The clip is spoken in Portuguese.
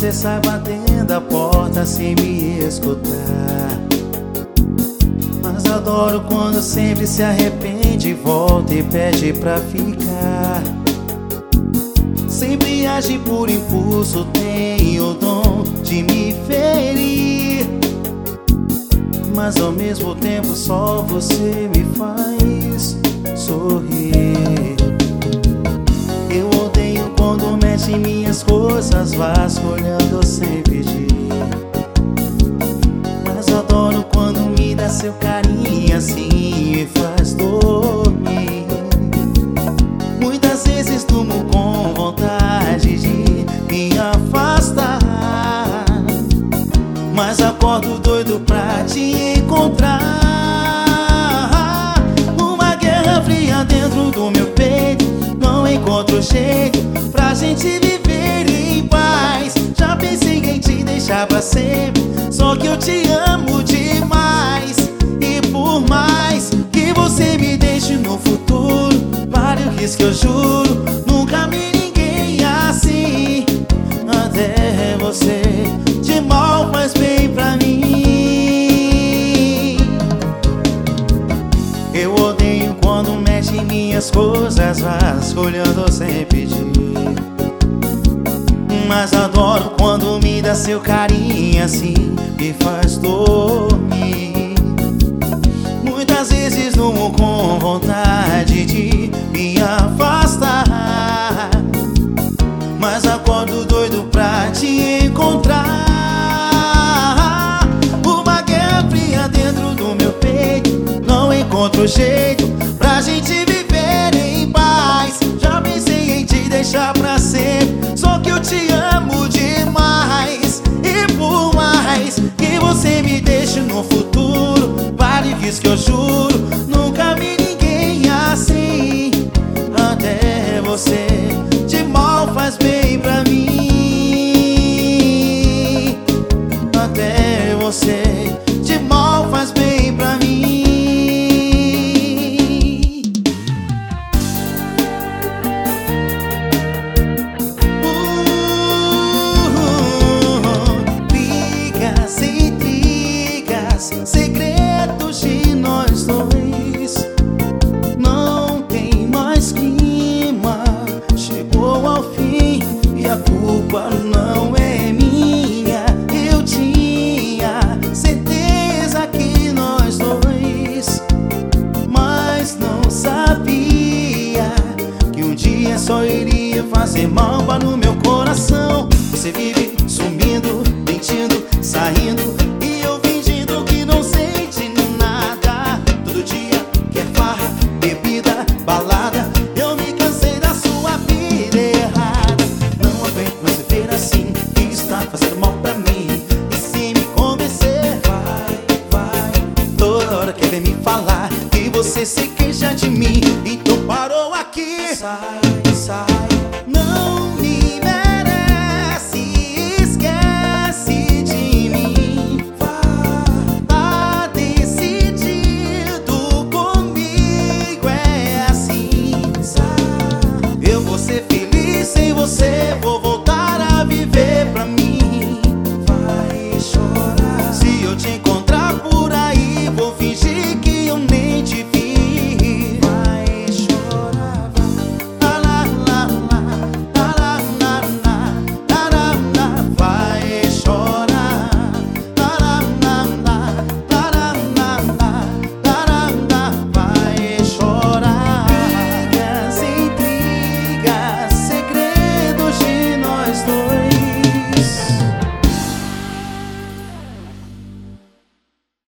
você sai batendo a porta sem me escutar. Mas adoro quando sempre se arrepende, volta e pede pra ficar. Sempre age por impulso, tem o dom de me ferir. Mas ao mesmo tempo só você me faz sorrir. Eu odeio quando mexe em minhas coisas, vasculhando sem pedir. Mas adoro quando me dá seu carinho assim e faz dormir. Muitas vezes durmo com vontade de me afastar, mas acordo doido pra te encontrar. Uma guerra fria dentro do meu peito, não encontro jeito pra gente viver em paz. Já pensei em te deixar pra sempre, só que eu te amo demais. E por mais que você me deixe no futuro, pare o risco, eu juro, nunca vi ninguém assim. Até você de mal faz bem pra mim. Eu odeio quando mexe em minhas coisas, vasculhando sem pedir. Mas adoro quando me dá seu carinho assim e faz dormir. Muitas vezes durmo com vontade de me afastar, mas acordo doido pra te encontrar. Uma guerra fria dentro do meu peito, não encontro jeito pra gente viver em paz. Já pensei em te deixar pra sempre, só que eu te amo demais. E por mais que você me deixe no futuro, pare risco, eu juro, nunca vi ninguém assim. Até você de mal faz bem pra mim. Até você de mal faz bem pra mim. Brigas, intrigas, segredos de nós dois. Não tem mais clima, chegou ao fim e a culpa não é minha. Eu tinha certeza que nós dois, mas não sabia que um dia só iria fazer mal para o meu coração. Você vive